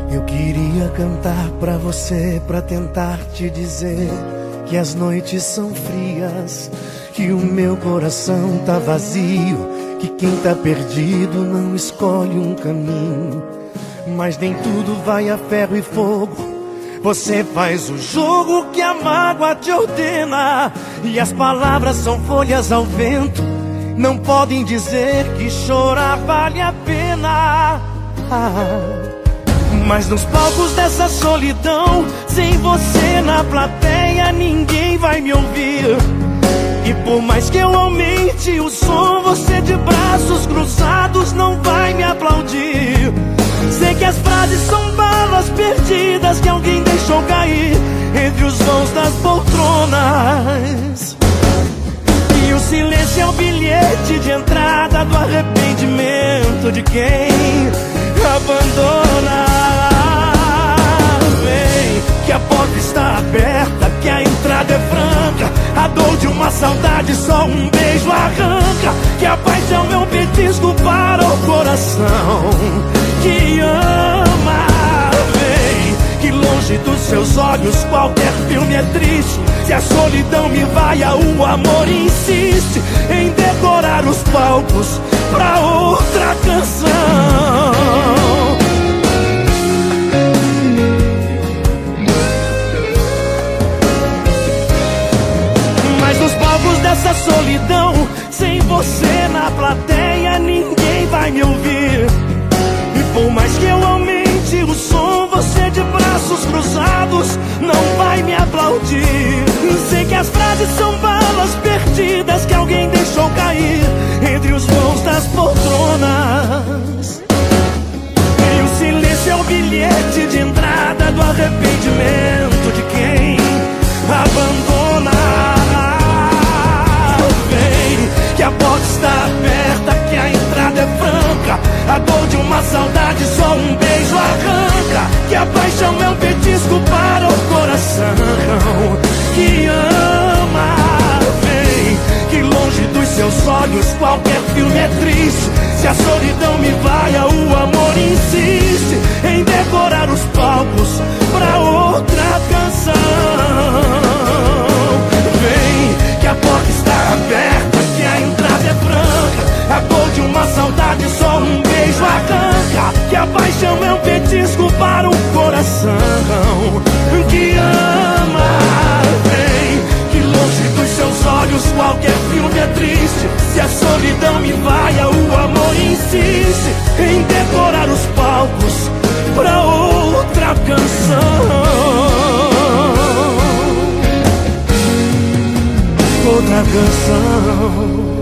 Eu queria cantar pra você, pra tentar te dizer que as noites são frias, que o meu coração tá vazio, que quem tá perdido não escolhe um caminho. Mas nem tudo vai a ferro e fogo, você faz o jogo que a mágoa te ordena, e as palavras são folhas ao vento, não podem dizer que chorar vale a pena. Mas nos palcos dessa solidão, sem você na plateia, ninguém vai me ouvir. E por mais que eu aumente o som, você de braços cruzados não vai me aplaudir. Sei que as frases são balas perdidas que alguém deixou cair entre os vãos das poltronas. E o silêncio é o bilhete de entrada do arrependimento de quem abandona. Vem, que a porta está aberta, que a entrada é franca. A dor de uma saudade só um beijo arranca. Que a paixão é um petisco para o coração que ama. Vem, que longe dos seus olhos qualquer filme é triste. Se a solidão me vaia, o amor insiste em decorar os palcos pra outra canção. Mas nos palcos dessa solidão, sem você na plateia, ninguém vai me ouvir. E por mais que eu aumente o som, você de braços cruzados não vai me aplaudir. Sei que as frases são balas perdidas que alguém deixou cair entre os vãos das poltronas. E o silêncio é o bilhete de entrada do arrependimento de quem abandona. Vem, que a porta está aberta, que a entrada é franca. A dor de uma saudade só um beijo arranca. Que a paixão é um petisco para o coração que ama. Vem, que longe dos seus olhos qualquer filme é triste. Se a solidão me vaia, o amor insiste em decorar os palcos pra outra canção. Vem, que a porta está aberta, que a entrada é franca. A dor de uma saudade só um beijo arranca. Que a paixão é um petisco para o coração que ama. Vem, que longe dos seus olhos qualquer filme é triste. Se a solidão me vaia, o amor insiste em decorar os palcos pra outra canção. Outra canção.